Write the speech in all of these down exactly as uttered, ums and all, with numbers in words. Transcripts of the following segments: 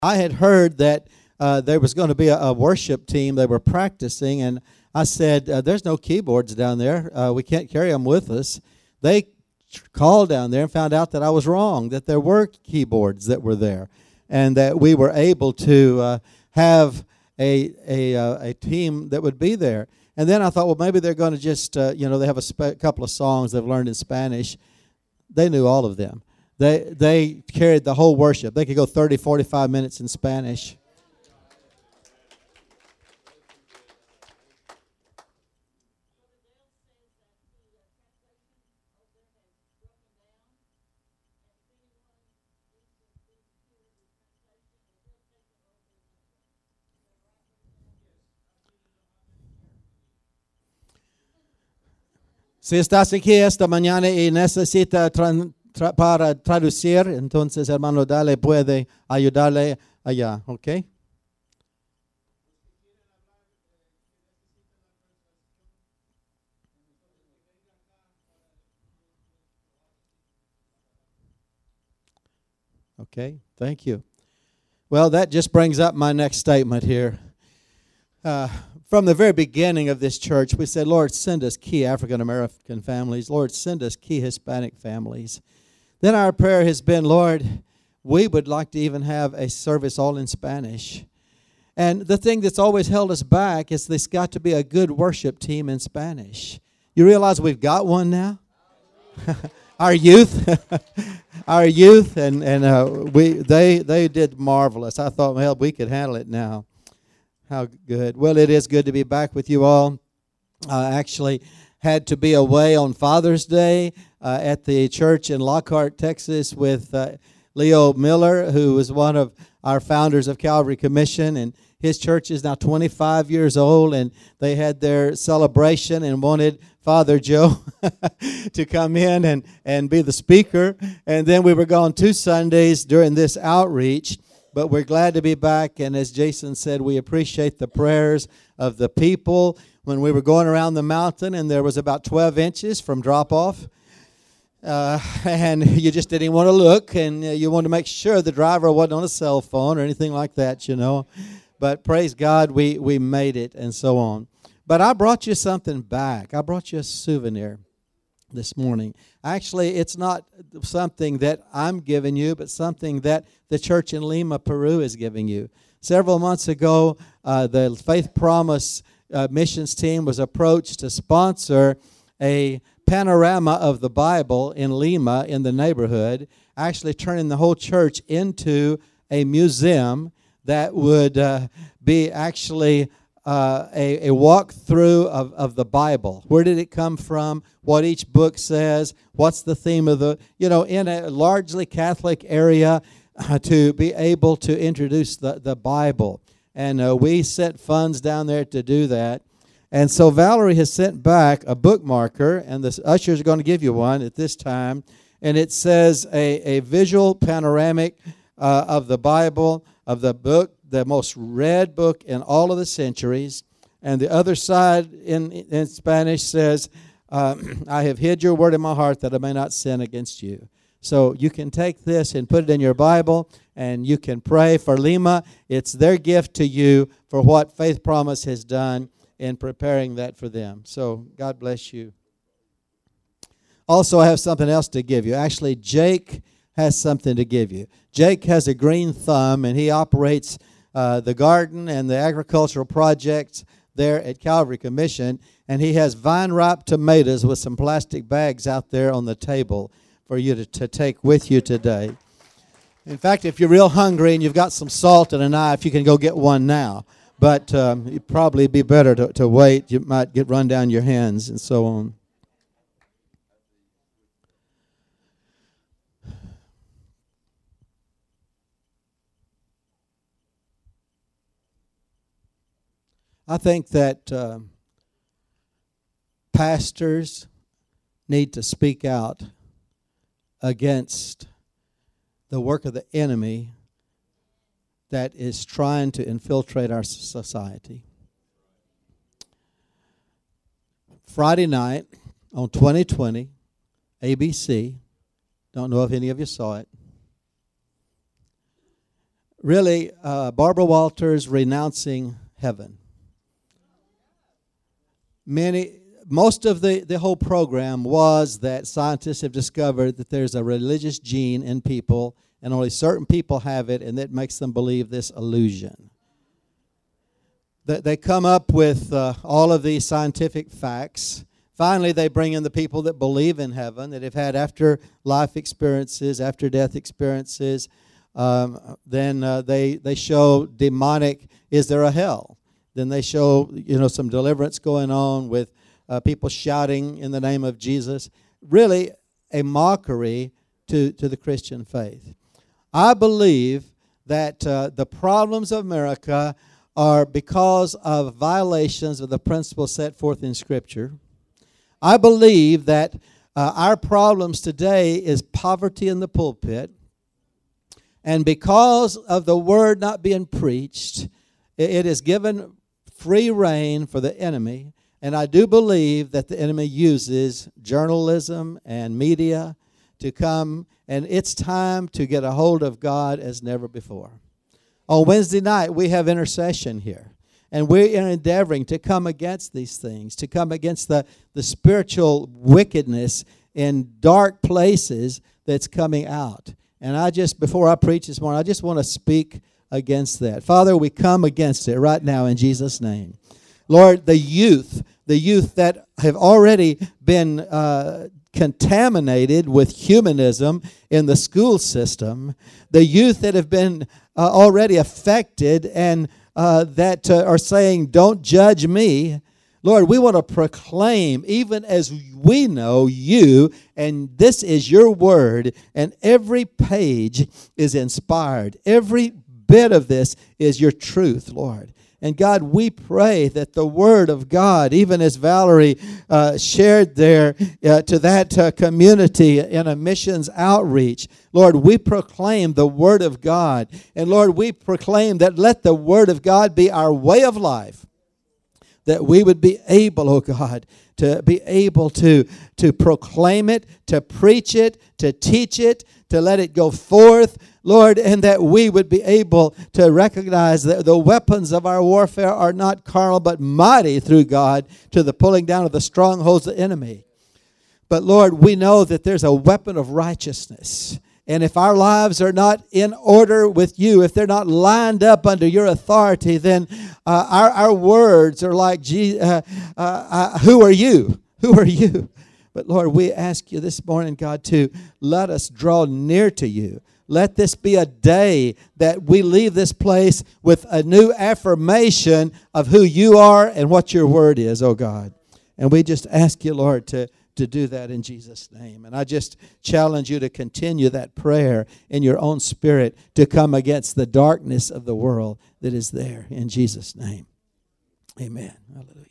I had heard that uh, there was going to be a, a worship team. They were practicing, and I said, uh, there's no keyboards down there. Uh, we can't carry them with us. They called down there and found out that I was wrong, that there were keyboards that were there, and that we were able to uh, have a a, uh, a team that would be there. And then I thought, well, maybe they're going to just, uh, you know, they have a sp- couple of songs they've learned in Spanish. They knew all of them. They they carried the whole worship. They could go thirty, forty-five minutes in Spanish. Si estás aquí esta mañana y necesita tran- tra- para traducir, entonces, hermano, dale, puede ayudarle allá, ¿ok? Okay, thank you. Well, that just brings up my next statement here. Uh, from the very beginning of this church, we said, Lord, send us key African-American families. Lord, send us key Hispanic families. Then our prayer has been, Lord, we would like to even have a service all in Spanish. And the thing that's always held us back is there's got to be a good worship team in Spanish. You realize we've got one now? Our youth, our youth, and and uh, we they they did marvelous. I thought, well, we could handle it now. How good! Well, it is good to be back with you all. I actually had to be away on Father's Day uh, at the church in Lockhart, Texas, with uh, Leo Miller, who was one of our founders of Calvary Commission, and his church is now twenty-five years old, and they had their celebration and wanted Father Joe to come in and, and be the speaker. And then we were gone two Sundays during this outreach, but we're glad to be back. And as Jason said, we appreciate the prayers of the people. When we were going around the mountain and there was about twelve inches from drop-off, uh, and you just didn't want to look, and you wanted to make sure the driver wasn't on a cell phone or anything like that, you know. But praise God, we, we made it and so on. But I brought you something back. I brought you a souvenir this morning. Actually, it's not something that I'm giving you, but something that the church in Lima, Peru is giving you. Several months ago, uh, the Faith Promise uh, missions team was approached to sponsor a panorama of the Bible in Lima, in the neighborhood, actually turning the whole church into a museum that would uh, be actually uh, a, a walkthrough of, of the Bible. Where did it come from? What each book says? What's the theme of the, you know, in a largely Catholic area, uh, to be able to introduce the, the Bible. And uh, we sent funds down there to do that. And so Valerie has sent back a bookmarker, and the ushers are going to give you one at this time. And it says a, a visual panoramic uh, of the Bible, of the book, the most read book in all of the centuries. And the other side in, in Spanish says, uh, I have hid your word in my heart that I may not sin against you. So you can take this and put it in your Bible, and you can pray for Lima. It's their gift to you for what Faith Promise has done in preparing that for them. So God bless you. Also, I have something else to give you. Actually, Jake has something to give you. Jake has a green thumb, and he operates uh, the garden and the agricultural projects there at Calvary Commission, and he has vine-ripe tomatoes with some plastic bags out there on the table for you to, to take with you today. In fact, if you're real hungry and you've got some salt and a knife, you can go get one now. But um, it'd probably be better to, to wait. You might get run down your hands and so on. I think that uh, pastors need to speak out against the work of the enemy that is trying to infiltrate our society. Friday night on twenty twenty, A B C, don't know if any of you saw it, really uh, Barbara Walters renouncing heaven. Many, most of the, the whole program was that scientists have discovered that there's a religious gene in people, and only certain people have it, and that makes them believe this illusion. That they come up with uh, all of these scientific facts. Finally, they bring in the people that believe in heaven, that have had after-life experiences, after-death experiences. Um, then uh, they they show demonic, is there a hell? Then they show, you know, some deliverance going on with uh, people shouting in the name of Jesus. Really a mockery to, to the Christian faith. I believe that uh, the problems of America are because of violations of the principles set forth in Scripture. I believe that uh, our problems today is poverty in the pulpit. And because of the word not being preached, it is given free rein for the enemy. And I do believe that the enemy uses journalism and media to come, and it's time to get a hold of God as never before. On Wednesday night, we have intercession here. And we're endeavoring to come against these things, to come against the, the spiritual wickedness in dark places that's coming out. And I just, before I preach this morning, I just want to speak against that. Father, we come against it right now in Jesus' name. Lord, the youth, the youth that have already been uh, contaminated with humanism in the school system, the youth that have been uh, already affected and Uh, that uh, are saying, don't judge me. Lord, we want to proclaim, even as we know you, and this is your word, and every page is inspired. Every bit of this is your truth, Lord. And God, we pray that the word of God, even as Valerie uh, shared there uh, to that uh, community in a missions outreach, Lord, we proclaim the word of God. And Lord, we proclaim that let the word of God be our way of life. That we would be able, oh God, to be able to, to proclaim it, to preach it, to teach it, to let it go forth, Lord, and that we would be able to recognize that the weapons of our warfare are not carnal, but mighty through God to the pulling down of the strongholds of the enemy. But Lord, we know that there's a weapon of righteousness. And if our lives are not in order with you, if they're not lined up under your authority, then uh, our, our words are like, Gee, uh, uh, uh, who are you? Who are you? But Lord, we ask you this morning, God, to let us draw near to you. Let this be a day that we leave this place with a new affirmation of who you are and what your word is, oh God. And we just ask you, Lord, to, to do that in Jesus' name. And I just challenge you to continue that prayer in your own spirit to come against the darkness of the world that is there in Jesus' name. Amen. Hallelujah.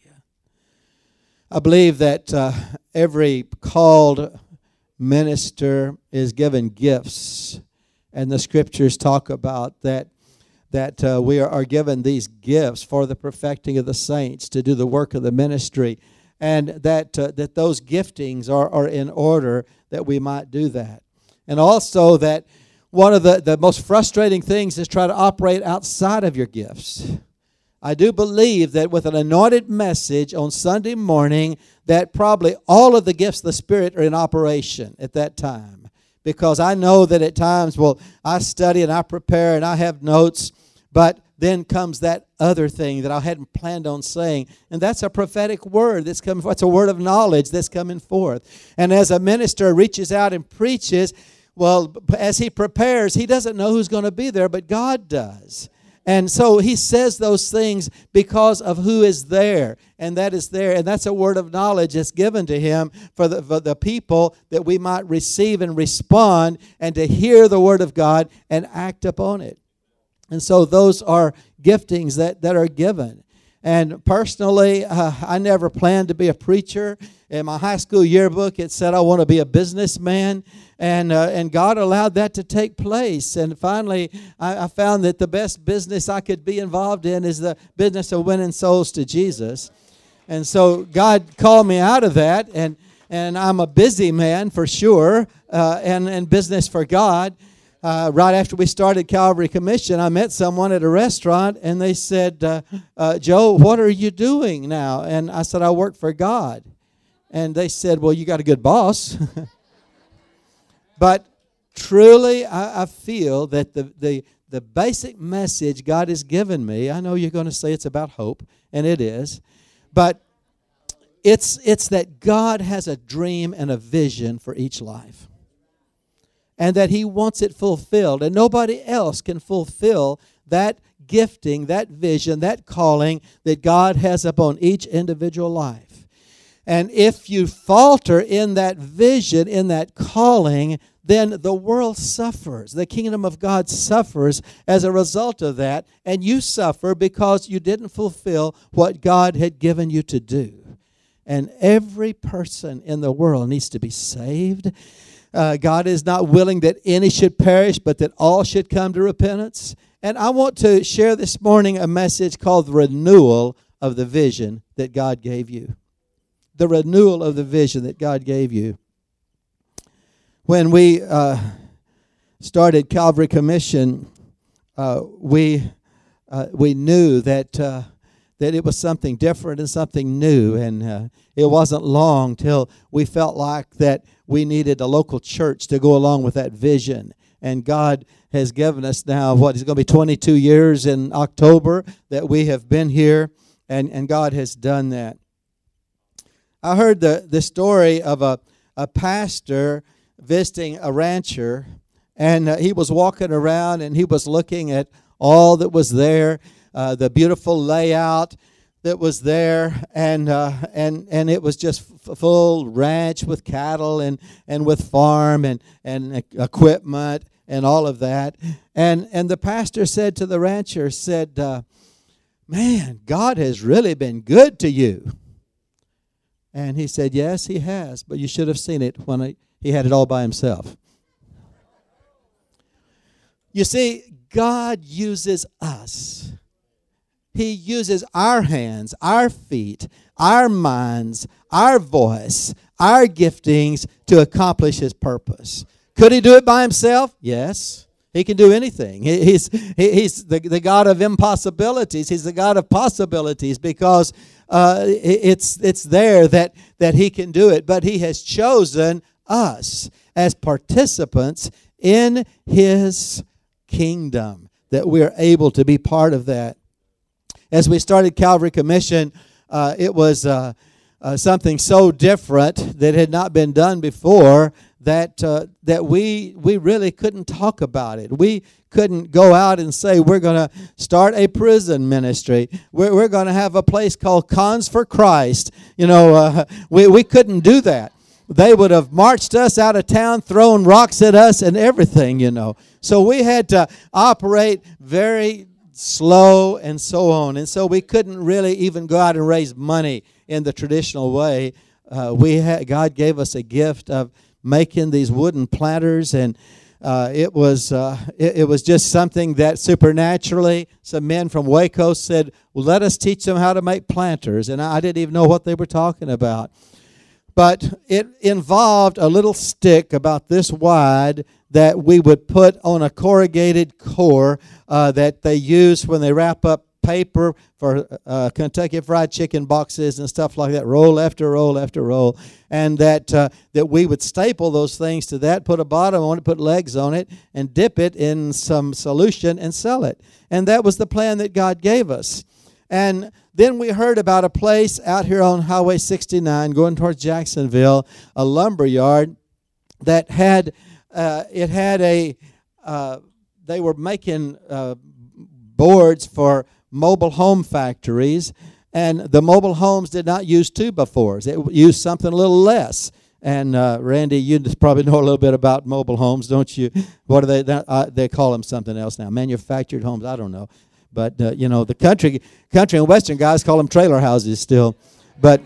I believe that uh, every called minister is given gifts, and the scriptures talk about that that uh, we are, are given these gifts for the perfecting of the saints to do the work of the ministry, and that uh, that those giftings are, are in order that we might do that. And also that one of the, the most frustrating things is try to operate outside of your gifts. I do believe that with an anointed message on Sunday morning, that probably all of the gifts of the Spirit are in operation at that time. Because I know that at times, well, I study and I prepare and I have notes, but then comes that other thing that I hadn't planned on saying. And that's a prophetic word that's coming forth. It's a word of knowledge that's coming forth. And as a minister reaches out and preaches, well, as he prepares, he doesn't know who's going to be there, but God does. And so he says those things because of who is there, and that is there. And that's a word of knowledge that's given to him for the, for the people that we might receive and respond and to hear the word of God and act upon it. And so those are giftings that, that are given. And personally, uh, I never planned to be a preacher. In my high school yearbook, it said I want to be a businessman. And uh, and God allowed that to take place. And finally, I, I found that the best business I could be involved in is the business of winning souls to Jesus. And so God called me out of that. And, and I'm a busy man for sure, uh, and, and business for God. Uh, right after we started Calvary Commission, I met someone at a restaurant, and they said, uh, uh, Joe, what are you doing now? And I said, I work for God. And they said, well, you got a good boss. But truly, I, I feel that the, the, the basic message God has given me, I know you're going to say it's about hope, and it is, but it's, it's that God has a dream and a vision for each life. And that He wants it fulfilled. And nobody else can fulfill that gifting, that vision, that calling that God has upon each individual life. And if you falter in that vision, in that calling, then the world suffers. The kingdom of God suffers as a result of that. And you suffer because you didn't fulfill what God had given you to do. And every person in the world needs to be saved. Uh, God is not willing that any should perish, but that all should come to repentance. And I want to share this morning a message called the renewal of the vision that God gave you. The renewal of the vision that God gave you. When we uh, started Calvary Commission, uh, we uh, we knew that uh, that it was something different and something new, and uh, it wasn't long till we felt like that we needed a local church to go along with that vision. And God has given us now, what, it's going to be twenty-two years in October that we have been here, and, and God has done that. I heard the, the story of a, a pastor visiting a rancher, and uh, he was walking around and he was looking at all that was there, uh, the beautiful layout that was there, and uh, and and it was just f- full ranch with cattle and, and with farm and, and equipment and all of that. And and the pastor said to the rancher, said, uh, man, God has really been good to you. And he said, yes, He has, but you should have seen it when I, he had it all by himself. You see, God uses us. He uses our hands, our feet, our minds, our voice, our giftings to accomplish His purpose. Could He do it by Himself? Yes. He can do anything. He, he's he, he's the, the God of impossibilities. He's the God of possibilities because uh, it's it's there that, that He can do it. But He has chosen us as participants in His kingdom, that we're able to be part of that. As we started Calvary Commission, uh, it was uh, uh, something so different that had not been done before that uh, that we we really couldn't talk about it. We couldn't go out and say, we're going to start a prison ministry. We're, we're going to have a place called Cons for Christ. You know, uh, we, we couldn't do that. They would have marched us out of town, thrown rocks at us and everything, you know. So we had to operate very slow and so on. And so we couldn't really even go out and raise money in the traditional way. Uh, we had, God gave us a gift of making these wooden planters, and uh, it was uh, it, it was just something that supernaturally some men from Waco said, well, let us teach them how to make planters. And I didn't even know what they were talking about. But it involved a little stick about this wide that we would put on a corrugated core uh, that they use when they wrap up paper for uh, Kentucky Fried Chicken boxes and stuff like that, roll after roll after roll, and that uh, that we would staple those things to that, put a bottom on it, put legs on it, and dip it in some solution and sell it. And that was the plan that God gave us. And then we heard about a place out here on Highway sixty-nine going towards Jacksonville, a lumber yard that had, uh, it had a, uh, they were making uh, boards for mobile home factories, and the mobile homes did not use two by fours. It used something a little less. And uh, Randy, you probably know a little bit about mobile homes, don't you? What do they, uh, they call them something else now, manufactured homes, I don't know. But, uh, you know, the country country and western guys call them trailer houses still. But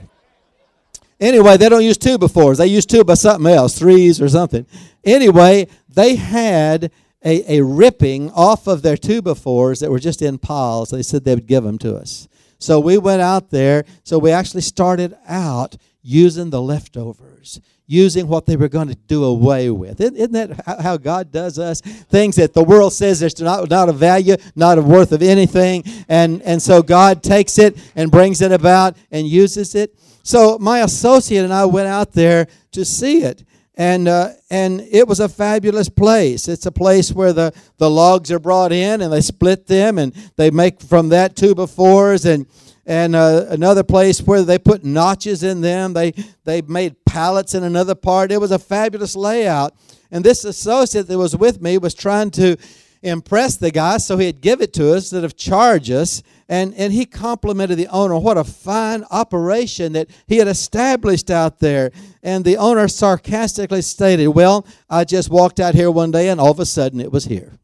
anyway, they don't use two by fours. They use two by something else, threes or something. Anyway, they had a, a ripping off of their two by fours that were just in piles. They said they would give them to us. So we went out there. So we actually started out using the leftovers, using what they were going to do away with. Isn't that how God does us? Things that the world says there's not, not of value, not of worth of anything. And, and so God takes it and brings it about and uses it. So my associate and I went out there to see it. And uh, and it was a fabulous place. It's a place where the, the logs are brought in and they split them and they make from that two by fours, and and uh, another place where they put notches in them. They they made pallets in another part. It was a fabulous layout. And this associate that was with me was trying to impress the guy, so he'd give it to us instead of charge us. And, and he complimented the owner. What a fine operation that he had established out there. And the owner sarcastically stated, well, I just walked out here one day and all of a sudden it was here.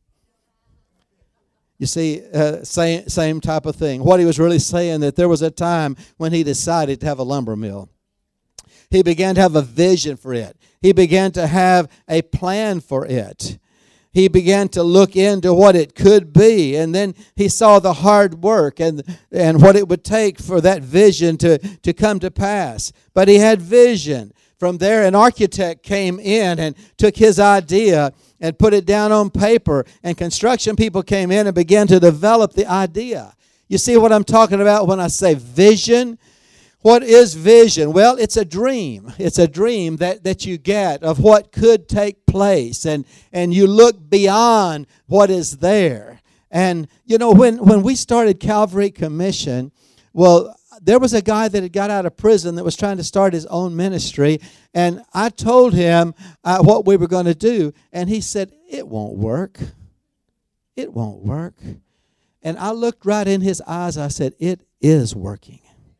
You see, uh, same, same type of thing. What he was really saying, that there was a time when he decided to have a lumber mill. He began to have a vision for it. He began to have a plan for it. He began to look into what it could be, and then he saw the hard work and and what it would take for that vision to, to come to pass. But he had vision. From there, an architect came in and took his idea and put it down on paper, and construction people came in and began to develop the idea. You see what I'm talking about when I say vision? What is vision? Well, it's a dream. It's a dream that, that you get of what could take place. And, and you look beyond what is there. And, you know, when, when we started Calvary Commission, well, there was a guy that had got out of prison that was trying to start his own ministry. And I told him uh, what we were going to do. And he said, it won't work. It won't work. And I looked right in his eyes. I said, it is working.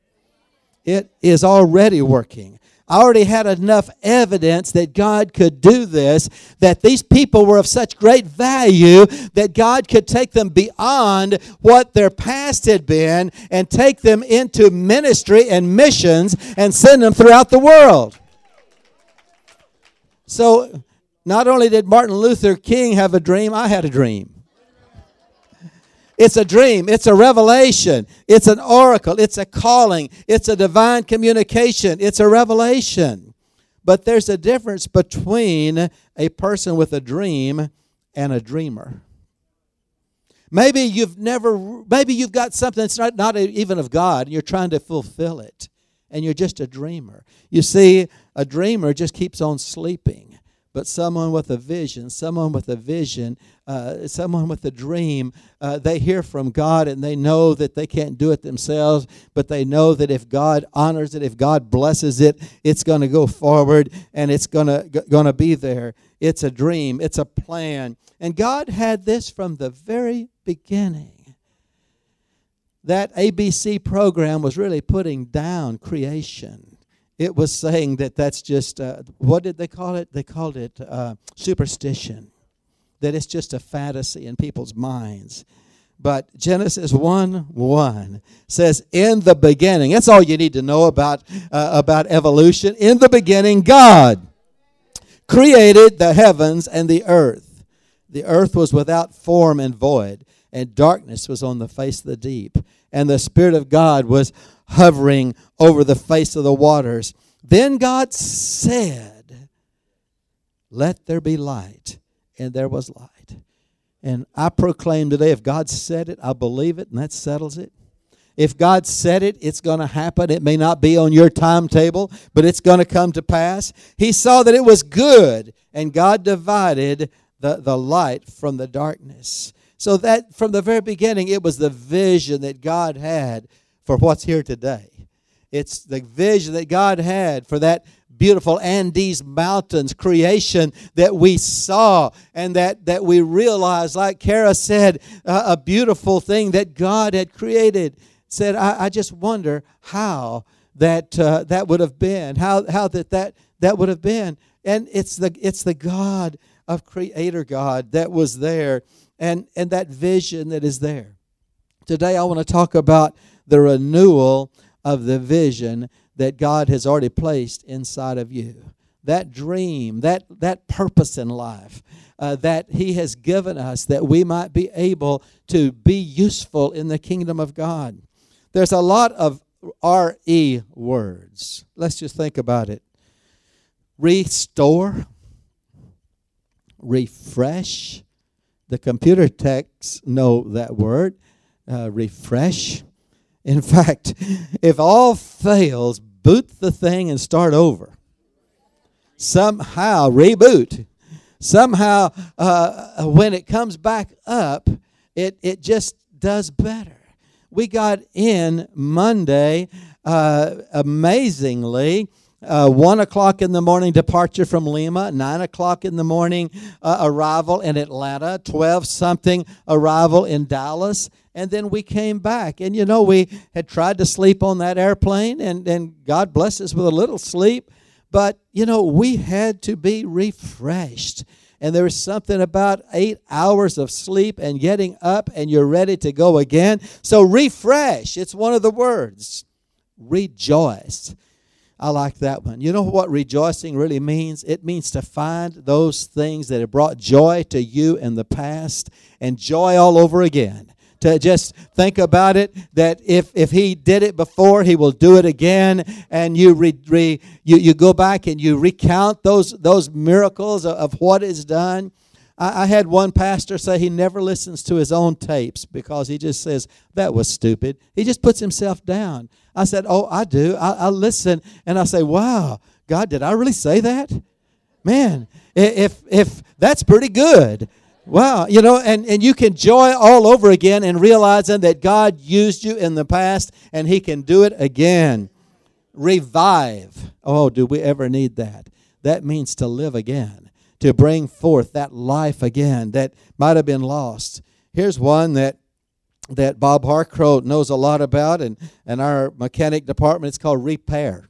It is already working. I already had enough evidence that God could do this, that these people were of such great value that God could take them beyond what their past had been and take them into ministry and missions and send them throughout the world. So not only did Martin Luther King have a dream, I had a dream. It's a dream. It's a revelation. It's an oracle. It's a calling. It's a divine communication. It's a revelation. But there's a difference between a person with a dream and a dreamer. Maybe you've never, maybe you've got something that's not, not even of God, and you're trying to fulfill it, and you're just a dreamer. You see, a dreamer just keeps on sleeping. But someone with a vision, someone with a vision, uh, someone with a dream, uh, they hear from God and they know that they can't do it themselves, but they know that if God honors it, if God blesses it, it's going to go forward and it's going to going to be there. It's a dream. It's a plan. And God had this from the very beginning. That A B C program was really putting down creation. It was saying that that's just, uh, what did they call it? They called it uh, superstition, that it's just a fantasy in people's minds. But Genesis one one says, in the beginning, that's all you need to know about, uh, about evolution. In the beginning, God created the heavens and the earth. The earth was without form and void, and darkness was on the face of the deep. And the Spirit of God was hovering over the face of the waters. Then God said, let there be light. And there was light. And I proclaim today, if God said it, I believe it, and that settles it. If God said it, it's going to happen. It may not be on your timetable, but it's going to come to pass. He saw that it was good, and God divided the, the light from the darkness. So that from the very beginning, it was the vision that God had for what's here today. It's the vision that God had for that beautiful Andes Mountains creation that we saw and that, that we realized, like Kara said, uh, a beautiful thing that God had created. Said, I, I just wonder how that uh, that would have been, how how that, that that would have been. And it's the it's the God of Creator God that was there, and, and that vision that is there. Today I want to talk about the renewal of the vision that God has already placed inside of you. That dream, that, that purpose in life uh, that He has given us, that we might be able to be useful in the kingdom of God. There's a lot of R E words. Let's just think about it. restore, refresh. The computer techs know that word, uh, refresh. In fact, if all fails, boot the thing and start over. Somehow reboot. Somehow uh, when it comes back up, it, it just does better. We got in Monday, uh, amazingly, Uh, one o'clock in the morning departure from Lima, nine o'clock in the morning uh, arrival in Atlanta, twelve something arrival in Dallas, and then we came back. And you know, we had tried to sleep on that airplane, and, and God bless us with a little sleep, but you know, we had to be refreshed. And there was something about eight hours of sleep and getting up and you're ready to go again. So refresh, it's one of the words. Rejoice. I like that one. You know what rejoicing really means? It means to find those things that have brought joy to you in the past and joy all over again. To just think about it, that if, if he did it before, he will do it again. And you re, re, you, you go back and you recount those, those miracles of, of what is done. I, I had one pastor say he never listens to his own tapes because he just says, that was stupid. He just puts himself down. I said, oh, I do. I, I listen, and I say, wow, God, did I really say that? Man, if if that's pretty good. Wow, you know, and, and you can joy all over again and realizing that God used you in the past and he can do it again. Revive. Oh, do we ever need that? That means to live again, to bring forth that life again that might have been lost. Here's one that that Bob Harcrow knows a lot about, and, and our mechanic department, it's called repair.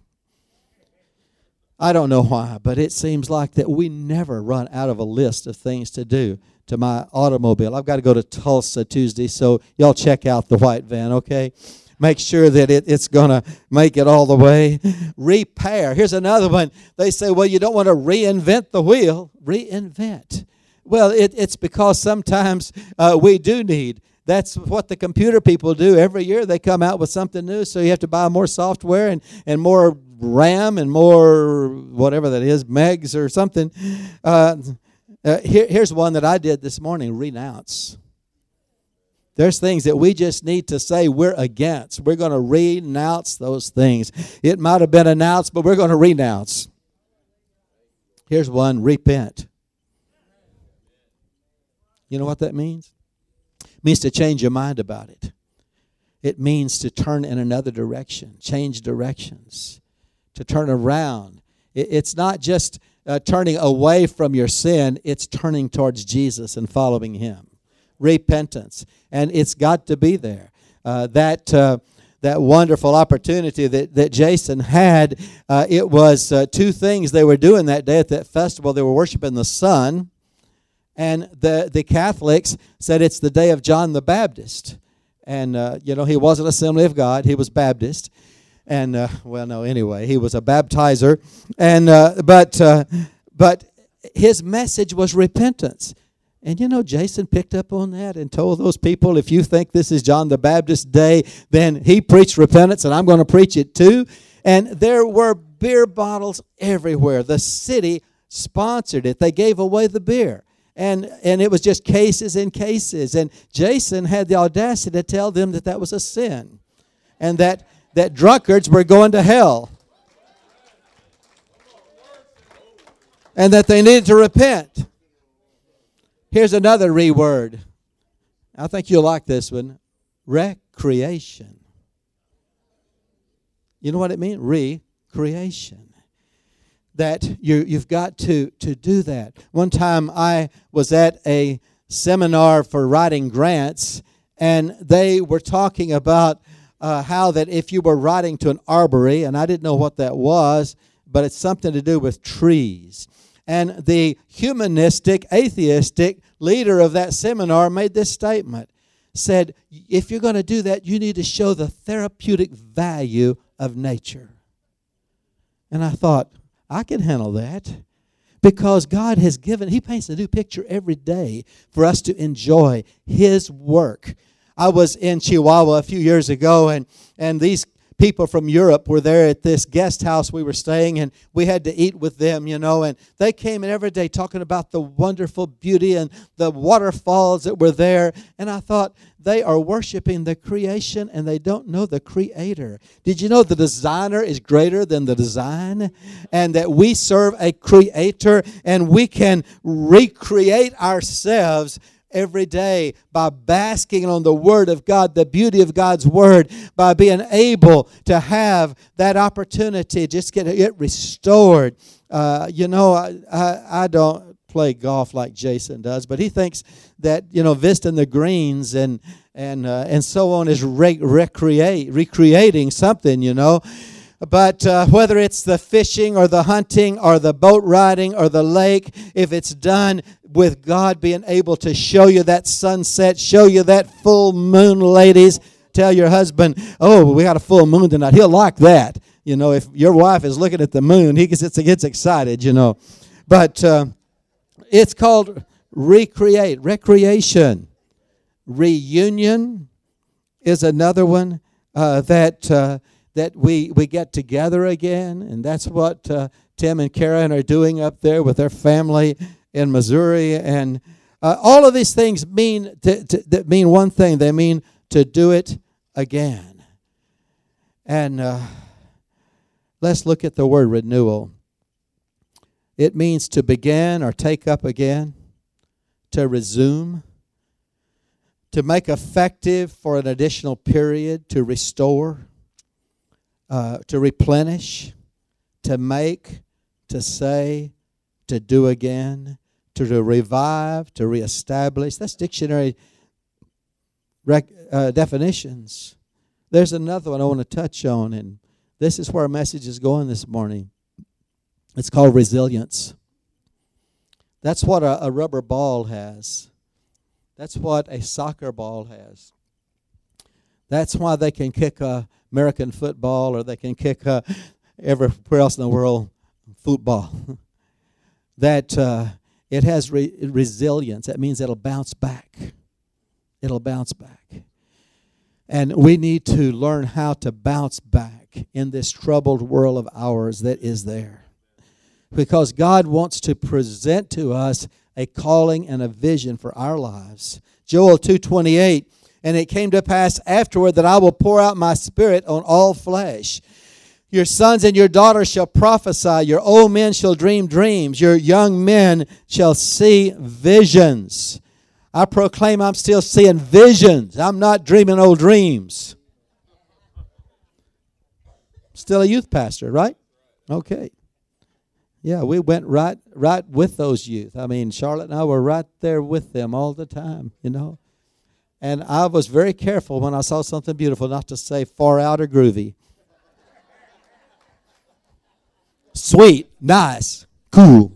I don't know why, but it seems like that we never run out of a list of things to do to my automobile. I've got to go to Tulsa Tuesday, so y'all check out the white van, okay? Make sure that it, it's going to make it all the way. Repair. Here's another one. They say, well, you don't want to reinvent the wheel. Reinvent. Well, it, it's because sometimes uh, we do need. That's what the computer people do. Every year they come out with something new, so you have to buy more software and, and more RAM and more whatever that is, megs or something. Uh, uh, here, here's one that I did this morning, renounce. There's things that we just need to say we're against. We're going to renounce those things. It might have been announced, but we're going to renounce. Here's one, repent. You know what that means? It means to change your mind about it. It means to turn in another direction, change directions, to turn around. It, it's not just uh, turning away from your sin, it's turning towards Jesus and following him. Repentance. And it's got to be there. Uh, that uh, that wonderful opportunity that, that Jason had, uh, it was uh, two things they were doing that day at that festival. They were worshiping the sun. And the, the Catholics said it's the day of John the Baptist. And, uh, you know, he wasn't Assembly of God. He was Baptist. And, uh, well, no, anyway, he was a baptizer. And uh, But uh, but his message was repentance. And, you know, Jason picked up on that and told those people, if you think this is John the Baptist Day, then he preached repentance, and I'm going to preach it too. And there were beer bottles everywhere. The city sponsored it. They gave away the beer. And and it was just cases and cases. And Jason had the audacity to tell them that that was a sin. And that, that drunkards were going to hell. And that they needed to repent. Here's another re word. I think you'll like this one. Recreation. You know what it means? Recreation. That you, you've got to, to do that. One time I was at a seminar for writing grants, and they were talking about uh, how that if you were writing to an arbory, and I didn't know what that was, but it's something to do with trees. And the humanistic, atheistic leader of that seminar made this statement. Said, if you're going to do that, you need to show the therapeutic value of nature. And I thought, I can handle that. Because God has given, he paints a new picture every day for us to enjoy his work. I was in Chihuahua a few years ago, and, and these people from Europe were there at this guest house we were staying, and we had to eat with them, you know, and they came in every day talking about the wonderful beauty and the waterfalls that were there. And I thought, they are worshiping the creation and they don't know the Creator. Did you know the designer is greater than the design? And that we serve a Creator, and we can recreate ourselves every day by basking on the Word of God, the beauty of God's Word, by being able to have that opportunity, just get, get restored. Uh, you know, I, I, I don't play golf like Jason does, but he thinks that, you know, visiting the greens and and uh, and so on is re- recreate recreating something, you know. But uh, whether it's the fishing or the hunting or the boat riding or the lake, if it's done with God being able to show you that sunset, show you that full moon, ladies, tell your husband, oh, we got a full moon tonight. He'll like that. You know, if your wife is looking at the moon, he gets, gets excited, you know. But uh, it's called recreate, recreation. Reunion is another one uh, that uh, that we, we get together again, and that's what uh, Tim and Karen are doing up there with their family in Missouri. And uh, all of these things mean to, to, that mean one thing. They mean to do it again. And uh, let's look at the word renewal. It means to begin or take up again, to resume, to make effective for an additional period, to restore, uh, to replenish, to make, to say, to do again, to, to revive, to reestablish. That's dictionary rec, uh, definitions. There's another one I want to touch on, and this is where our message is going this morning. It's called resilience. That's what a, a rubber ball has. That's what a soccer ball has. That's why they can kick uh, American football, or they can kick uh, everywhere else in the world football. that uh, it has re- resilience. That means it'll bounce back. It'll bounce back. And we need to learn how to bounce back in this troubled world of ours that is there. Because God wants to present to us a calling and a vision for our lives. Joel two twenty-eight, and it came to pass afterward that I will pour out my spirit on all flesh. Your sons and your daughters shall prophesy. Your old men shall dream dreams. Your young men shall see visions. I proclaim I'm still seeing visions. I'm not dreaming old dreams. Still a youth pastor, right? Okay. Yeah, we went right right with those youth. I mean, Charlotte and I were right there with them all the time, you know. And I was very careful when I saw something beautiful not to say far out or groovy. Sweet, nice, cool.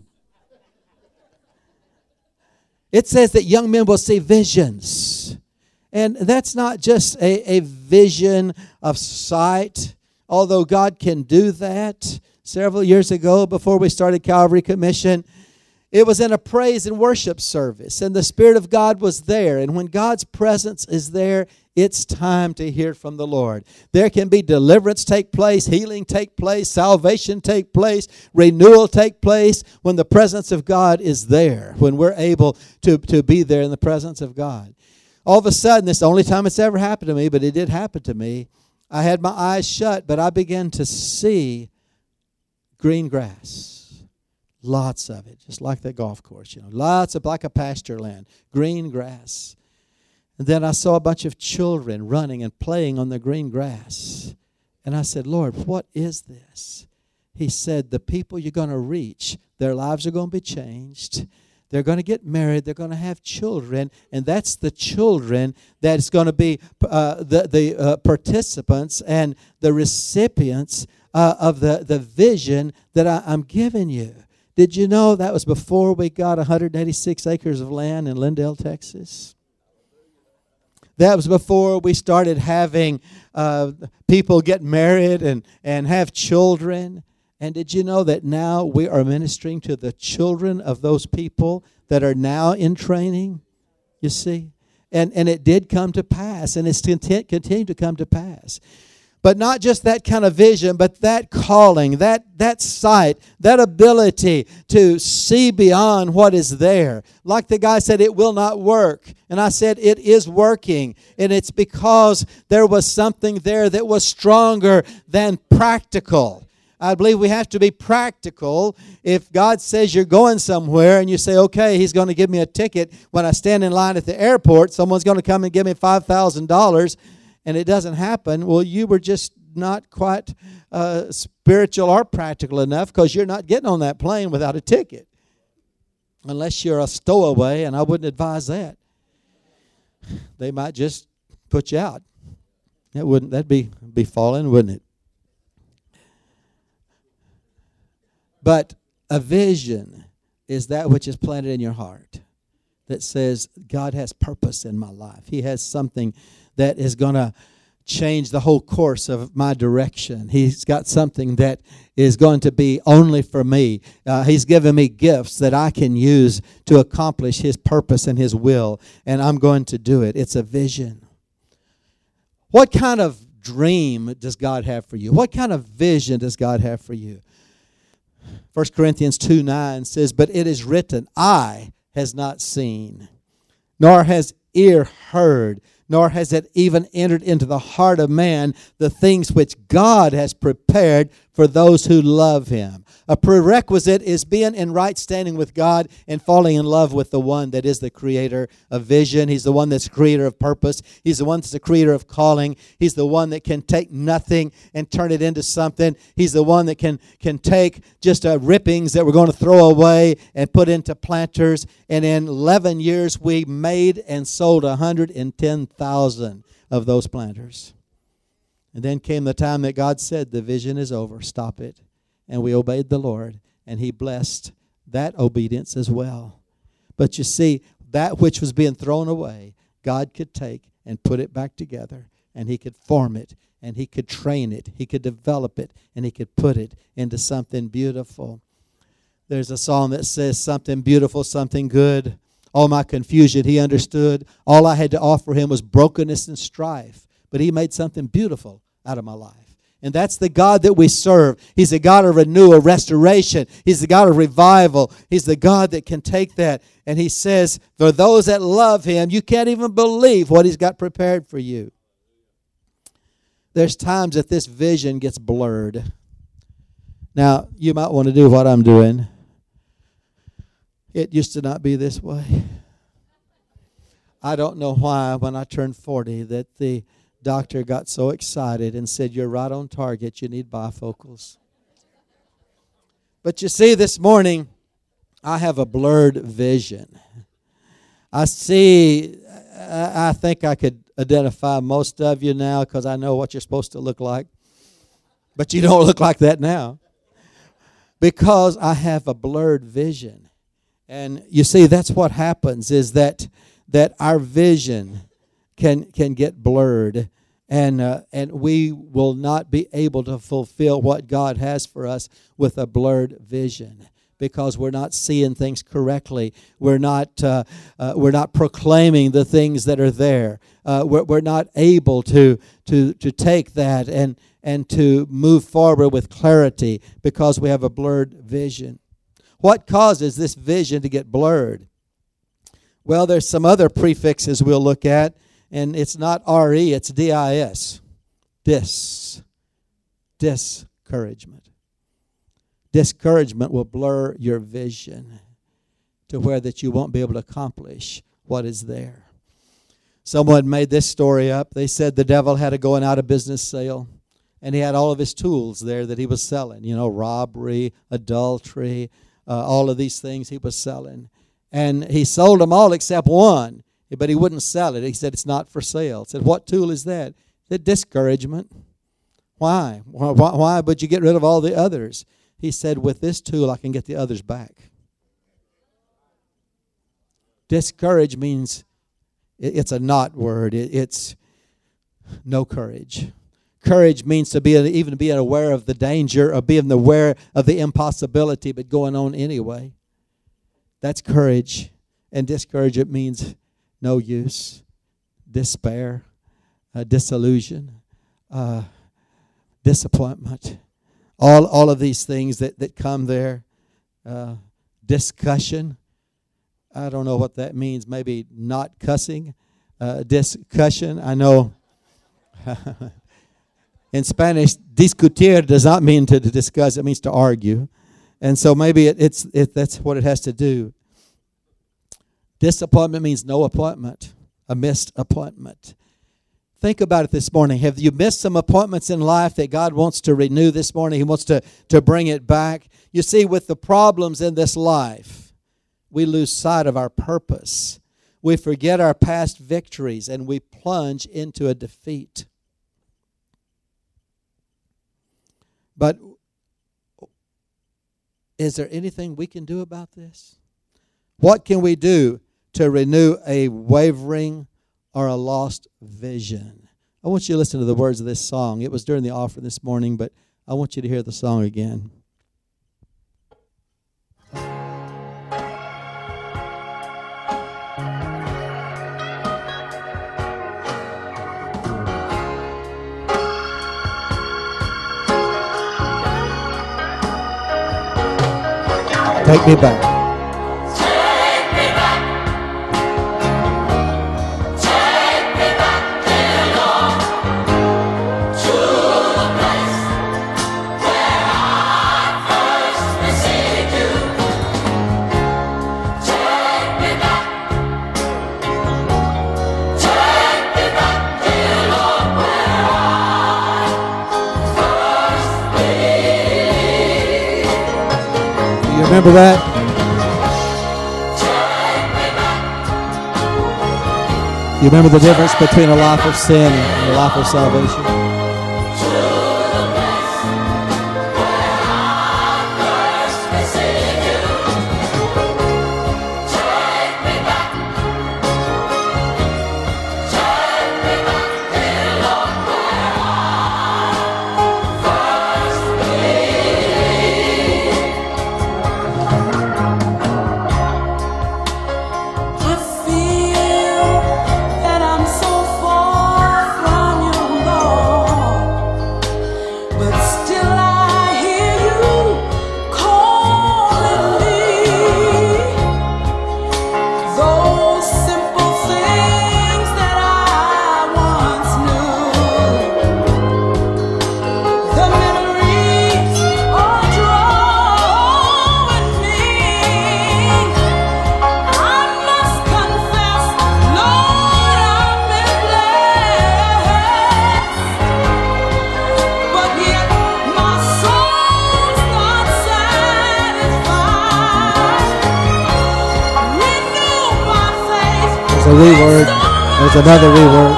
It says that young men will see visions. And that's not just a, a vision of sight, although God can do that. Several years ago, before we started Calvary Commission, it was in a praise and worship service, and the Spirit of God was there. And when God's presence is there, it's time to hear from the Lord. There can be deliverance take place, healing take place, salvation take place, renewal take place when the presence of God is there, when we're able to, to be there in the presence of God. All of a sudden, this is the only time it's ever happened to me, but it did happen to me. I had my eyes shut, but I began to see green grass, lots of it, just like the golf course, you know, lots of, like a pasture land, green grass. And then I saw a bunch of children running and playing on the green grass. And I said, Lord, what is this? He said, the people you're going to reach, their lives are going to be changed. They're going to get married. They're going to have children. And that's the children that's going to be uh, the, the uh, participants and the recipients uh, of the, the vision that I, I'm giving you. Did you know that was before we got one hundred eighty-six acres of land in Lindale, Texas? That was before we started having uh, people get married and, and have children. And did you know that now we are ministering to the children of those people that are now in training? You see? And and it did come to pass, and it's content, continued to come to pass. But not just that kind of vision, but that calling, that, that sight, that ability to see beyond what is there. Like the guy said, it will not work. And I said, it is working. And it's because there was something there that was stronger than practical. I believe we have to be practical. If God says you're going somewhere and you say, okay, He's going to give me a ticket when I stand in line at the airport, someone's going to come and give me five thousand dollars, and it doesn't happen, well, you were just not quite uh, spiritual or practical enough, because you're not getting on that plane without a ticket. Unless you're a stowaway, and I wouldn't advise that. They might just put you out. That wouldn't, that'd be, be falling, wouldn't it? But a vision is that which is planted in your heart that says, God has purpose in my life. He has something that is going to change the whole course of my direction. He's got something that is going to be only for me. Uh, he's given me gifts that I can use to accomplish His purpose and His will, and I'm going to do it. It's a vision. What kind of dream does God have for you? What kind of vision does God have for you? First Corinthians two nine says, but it is written, eye has not seen, nor has ear heard, nor has it even entered into the heart of man the things which God has prepared for those who love Him. A prerequisite is being in right standing with God and falling in love with the one that is the creator of vision. He's the one that's the creator of purpose. He's the one that's the creator of calling. He's the one that can take nothing and turn it into something. He's the one that can, can take just uh, rippings that we're going to throw away and put into planters. And in eleven years, we made and sold one hundred ten thousand of those planters. And then came the time that God said, the vision is over, stop it. And we obeyed the Lord, and He blessed that obedience as well. But you see, that which was being thrown away, God could take and put it back together, and He could form it, and He could train it, He could develop it, and He could put it into something beautiful. There's a song that says, something beautiful, something good. All my confusion He understood. All I had to offer Him was brokenness and strife. But He made something beautiful out of my life. And that's the God that we serve. He's a God of renewal, restoration. He's the God of revival. He's the God that can take that. And He says, for those that love Him, you can't even believe what He's got prepared for you. There's times that this vision gets blurred. Now, you might want to do what I'm doing. It used to not be this way. I don't know why when I turned forty that the doctor got so excited and said, you're right on target, you need bifocals. But you see, this morning, I have a blurred vision. I see, I think I could identify most of you now because I know what you're supposed to look like. But you don't look like that now. Because I have a blurred vision. And you see, that's what happens, is that that our vision can can get blurred, and uh, and we will not be able to fulfill what God has for us with a blurred vision, because we're not seeing things correctly. We're not uh, uh, we're not proclaiming the things that are there. Uh, we're, we're not able to to to take that and and to move forward with clarity because we have a blurred vision. What causes this vision to get blurred? Well, there's some other prefixes we'll look at, and it's not R E, it's D I S. Dis. Discouragement. Discouragement will blur your vision to where that you won't be able to accomplish what is there. Someone made this story up. They said the devil had a going out of business sale, and he had all of his tools there that he was selling. You know, robbery, adultery, uh, all of these things he was selling. And he sold them all except one, but he wouldn't sell it. He said, it's not for sale. I said, what tool is that? He said, discouragement. Why? Why, why would you get rid of all the others? He said, with this tool, I can get the others back. Discourage means, it's a not word. It's no courage. Courage means to be even be aware of the danger, or being aware of the impossibility, but going on anyway. That's courage. And discouragement means no use, despair, uh, disillusion, uh, disappointment, all all of these things that, that come there, uh, discussion. I don't know what that means. Maybe not cussing, uh, discussion. I know in Spanish, discutir does not mean to discuss. It means to argue. And so maybe it, it's it, that's what it has to do. Disappointment means no appointment, a missed appointment. Think about it this morning. Have you missed some appointments in life that God wants to renew this morning? He wants to, to bring it back. You see, with the problems in this life, we lose sight of our purpose. We forget our past victories and we plunge into a defeat. But is there anything we can do about this? What can we do to renew a wavering or a lost vision? I want you to listen to the words of this song. It was during the offering this morning, but I want you to hear the song again. Take me back. Take me back. Take me back, dear Lord, to the place where I first received you. Take me back. Take me back, dear Lord, where I first believed. You remember that? You remember the difference between a life of sin and a life of salvation? A reword. There's another reword.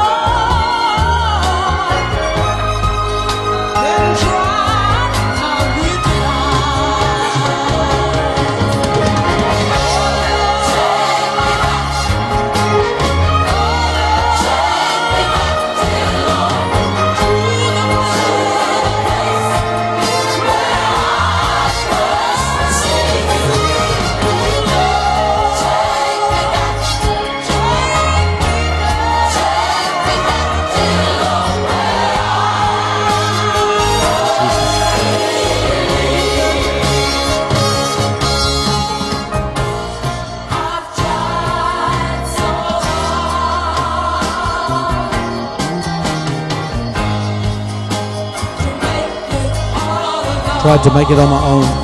Tried to make it on my own.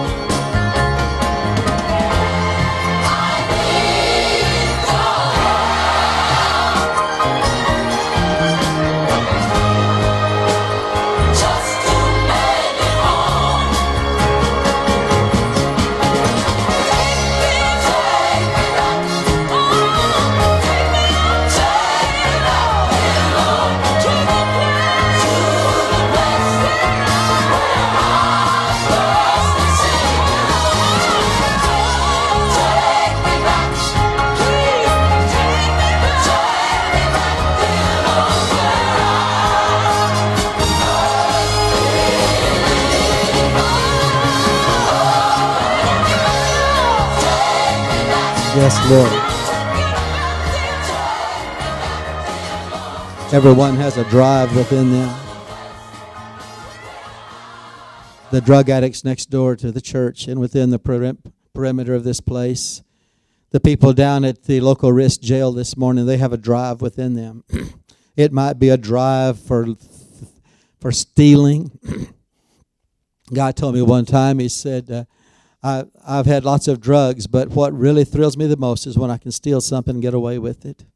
Yes, Lord. Everyone has a drive within them. the drug addicts next door to the church and within the perim- perimeter of this place. The people down at the local risk jail this morning, they have a drive within them. It might be a drive for for stealing. Guy told me one time, he said, uh, I, I've had lots of drugs, but what really thrills me the most is when I can steal something and get away with it.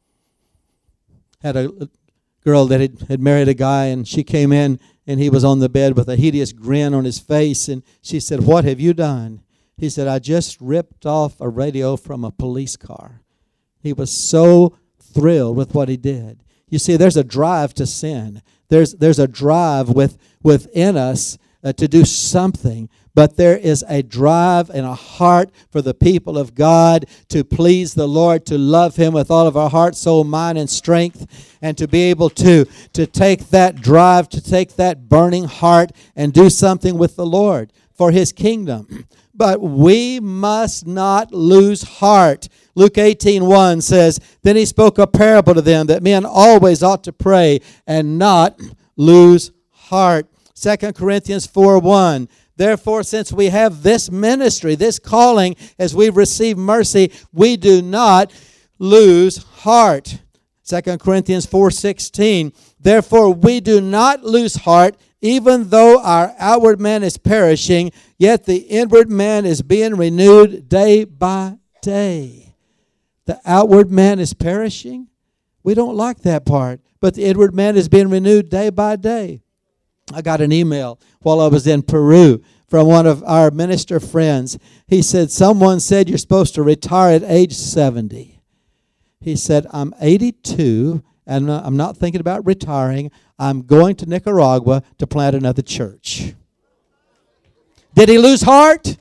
Had a girl that had, had married a guy, and she came in, and he was on the bed with a hideous grin on his face, and she said, "What have you done?" He said, "I just ripped off a radio from a police car." He was so thrilled with what he did. You see, there's a drive to sin. There's there's a drive with within us uh, to do something. But there is a drive and a heart for the people of God to please the Lord, to love Him with all of our heart, soul, mind, and strength, and to be able to, to take that drive, to take that burning heart and do something with the Lord for His kingdom. But we must not lose heart. Luke eighteen one says, "Then He spoke a parable to them that men always ought to pray and not lose heart." Second Corinthians four one, "Therefore, since we have this ministry, this calling, as we've received mercy, we do not lose heart." Second Corinthians four sixteen, "Therefore, we do not lose heart, even though our outward man is perishing, yet the inward man is being renewed day by day." The outward man is perishing? We don't like that part. But the inward man is being renewed day by day. I got an email while I was in Peru from one of our minister friends. He said, "Someone said you're supposed to retire at age seventy. He said, "I'm eighty-two, and I'm not thinking about retiring. I'm going to Nicaragua to plant another church." Did he lose heart?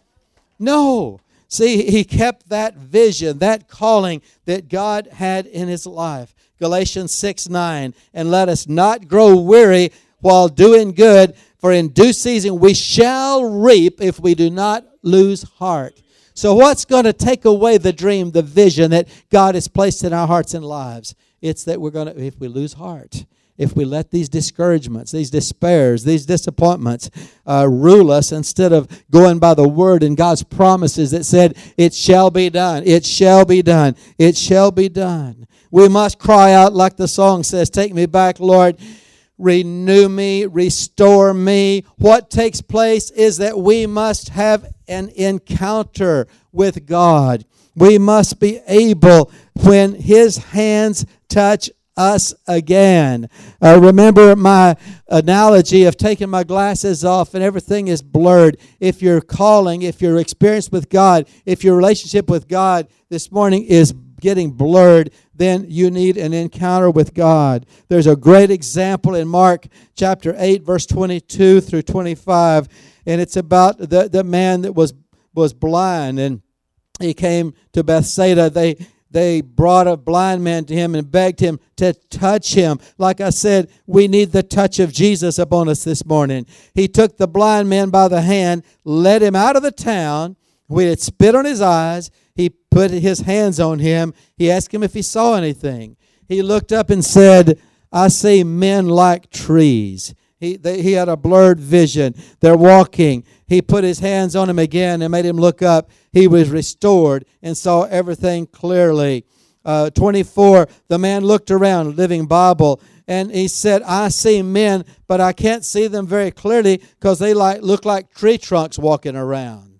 No. See, he kept that vision, that calling that God had in his life. Galatians six nine, "And let us not grow weary while doing good, for in due season we shall reap if we do not lose heart." So what's going to take away the dream, the vision that God has placed in our hearts and lives? It's that we're going to, if we lose heart, if we let these discouragements, these despairs, these disappointments uh, rule us instead of going by the word and God's promises that said, "It shall be done, it shall be done, it shall be done." We must cry out like the song says, "Take me back, Lord. Renew me, restore me." What takes place is that we must have an encounter with God. We must be able, when His hands touch us again. Uh, remember my analogy of taking my glasses off and everything is blurred. If your calling, if your experience with God, if your relationship with God this morning is getting blurred, then you need an encounter with God. There's a great example in Mark chapter eight, verse twenty-two through twenty-five, and it's about the, the man that was was blind, and he came to Bethsaida. They They brought a blind man to him and begged him to touch him. Like I said, we need the touch of Jesus upon us this morning. He took the blind man by the hand, led him out of the town. We had spit on his eyes. He put his hands on him. He asked him if he saw anything. He looked up and said, "I see men like trees." He, they, he had a blurred vision. They're walking. He put his hands on him again and made him look up. He was restored and saw everything clearly. Uh, twenty-four, the man looked around, Living Bible, and he said, "I see men, but I can't see them very clearly because they like look like tree trunks walking around."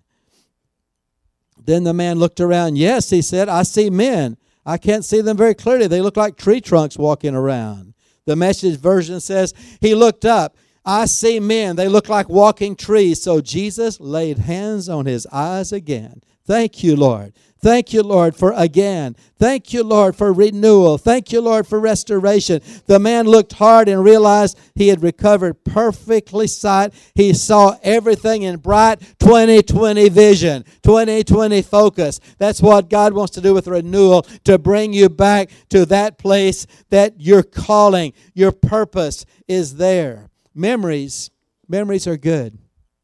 Then the man looked around. "Yes," he said, "I see men. I can't see them very clearly. They look like tree trunks walking around." The Message version says, he looked up. "I see men. They look like walking trees." So Jesus laid hands on his eyes again. Thank you, Lord. Thank you, Lord, for again. Thank you, Lord, for renewal. Thank you, Lord, for restoration. The man looked hard and realized he had recovered perfectly sight. He saw everything in bright twenty twenty vision, twenty twenty focus. That's what God wants to do with renewal, to bring you back to that place that your calling, your purpose is there. Memories, memories are good.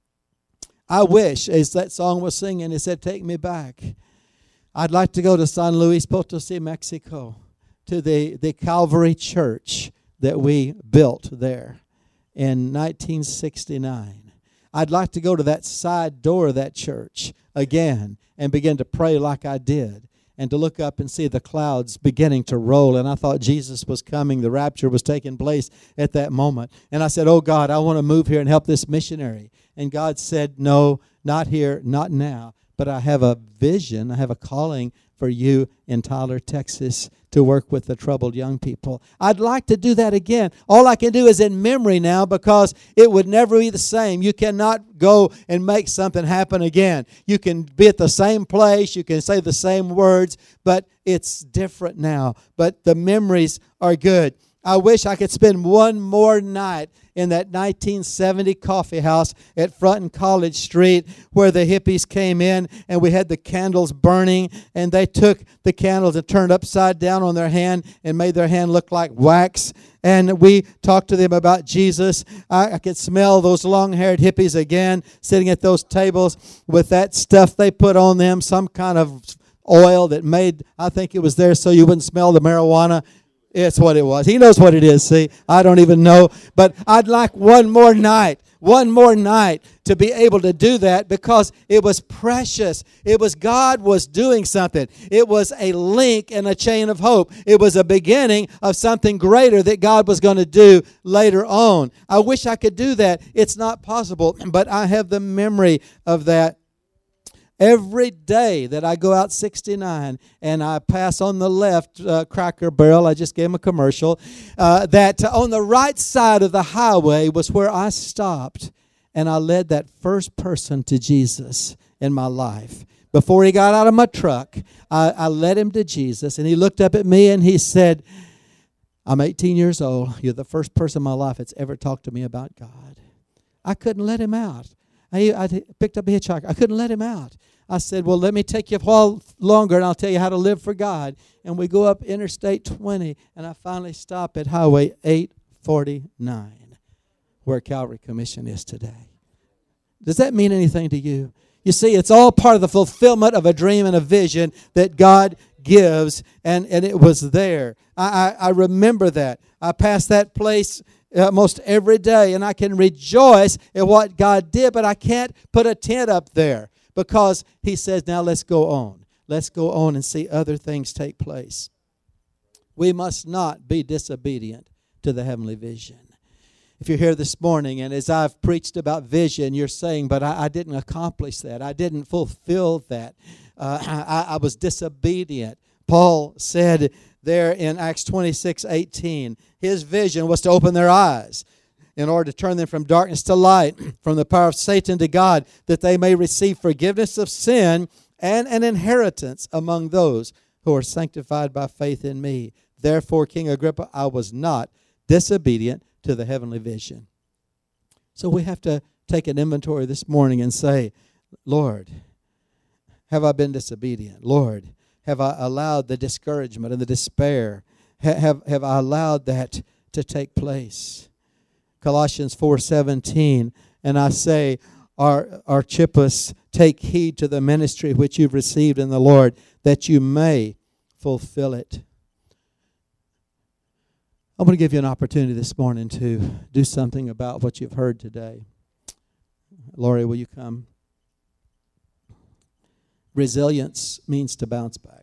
I wish, as that song was singing, it said, "Take me back." I'd like to go to San Luis Potosi, Mexico, to the, the Calvary Church that we built there in nineteen sixty-nine. I'd like to go to that side door of that church again and begin to pray like I did, and to look up and see the clouds beginning to roll. And I thought Jesus was coming. The rapture was taking place at that moment. And I said, oh, God, I want to move here and help this missionary. And God said, no, not here, not now. But I have a vision, I have a calling for you in Tyler, Texas, to work with the troubled young people. I'd like to do that again. All I can do is in memory now, because it would never be the same. You cannot go and make something happen again. You can be at the same place, you can say the same words, but it's different now. But the memories are good. I wish I could spend one more night in that nineteen seventy coffee house at Front and College Street, where the hippies came in and we had the candles burning, and they took the candles and turned upside down on their hand and made their hand look like wax. And we talked to them about Jesus. I, I could smell those long-haired hippies again sitting at those tables with that stuff they put on them, some kind of oil that made, I think it was there so you wouldn't smell the marijuana. It's what it was. He knows what it is, see. I don't even know. But I'd like one more night, one more night to be able to do that, because it was precious. It was God was doing something. It was a link in a chain of hope. It was a beginning of something greater that God was going to do later on. I wish I could do that. It's not possible, but I have the memory of that. Every day that I go out sixty-nine and I pass on the left uh, Cracker Barrel, I just gave him a commercial, uh, that on the right side of the highway was where I stopped, and I led that first person to Jesus in my life. Before he got out of my truck, I, I led him to Jesus, and he looked up at me and he said, I'm eighteen years old. You're the first person in my life that's ever talked to me about God. I couldn't let him out. I, I picked up a hitchhiker. I couldn't let him out. I said, well, let me take you a while longer, and I'll tell you how to live for God. And we go up Interstate twenty, and I finally stop at Highway eight forty-nine, where Calvary Commission is today. Does that mean anything to you? You see, it's all part of the fulfillment of a dream and a vision that God gives, and, and it was there. I, I, I remember that. I passed that place almost every day, and I can rejoice at what God did, but I can't put a tent up there, because he says, now let's go on. Let's go on and see other things take place. We must not be disobedient to the heavenly vision. If you're here this morning, and as I've preached about vision, you're saying, but I, I didn't accomplish that. I didn't fulfill that. Uh, I, I was disobedient. Paul said there in Acts twenty-six eighteen, his vision was to open their eyes in order to turn them from darkness to light, from the power of Satan to God, that they may receive forgiveness of sin and an inheritance among those who are sanctified by faith in me. Therefore, King Agrippa, I was not disobedient to the heavenly vision. So we have to take an inventory this morning and say, Lord, have I been disobedient? Lord, have I allowed the discouragement and the despair? Have, have I allowed that to take place? Colossians four seventeen, and I say, Ar- Archippus, take heed to the ministry which you've received in the Lord, that you may fulfill it. I'm going to give you an opportunity this morning to do something about what you've heard today. Lori, will you come? Resilience means to bounce back.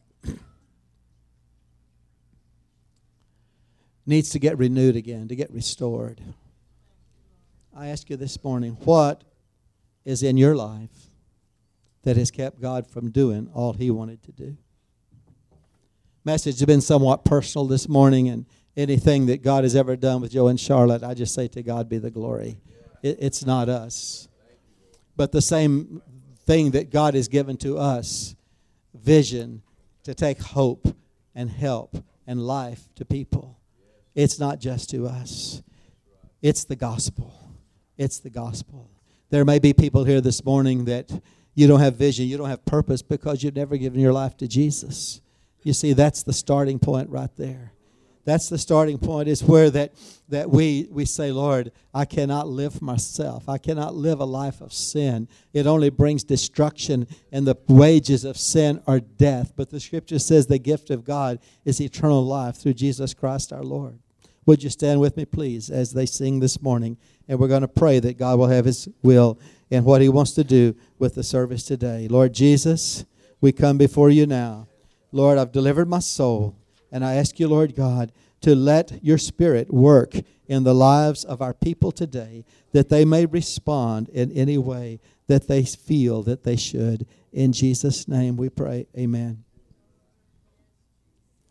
Needs to get renewed again, to get restored. I ask you this morning, what is in your life that has kept God from doing all he wanted to do? Message has been somewhat personal this morning, and anything that God has ever done with Joe and Charlotte, I just say to God be the glory. It, it's not us. But the same thing that God has given to us, vision to take hope and help and life to people. It's not just to us. It's the gospel. It's the gospel. There may be people here this morning that you don't have vision, you don't have purpose because you've never given your life to Jesus. You see, that's the starting point right there. That's the starting point, is where that that we we say, Lord, I cannot live for myself. I cannot live a life of sin. It only brings destruction, and the wages of sin are death. But the Scripture says the gift of God is eternal life through Jesus Christ our Lord. Would you stand with me, please, as they sing this morning? And we're going to pray that God will have his will and what He wants to do with the service today. Lord Jesus, we come before You now. Lord, I've delivered my soul, and I ask You, Lord God, to let Your Spirit work in the lives of our people today, that they may respond in any way that they feel that they should. In Jesus' name we pray. Amen.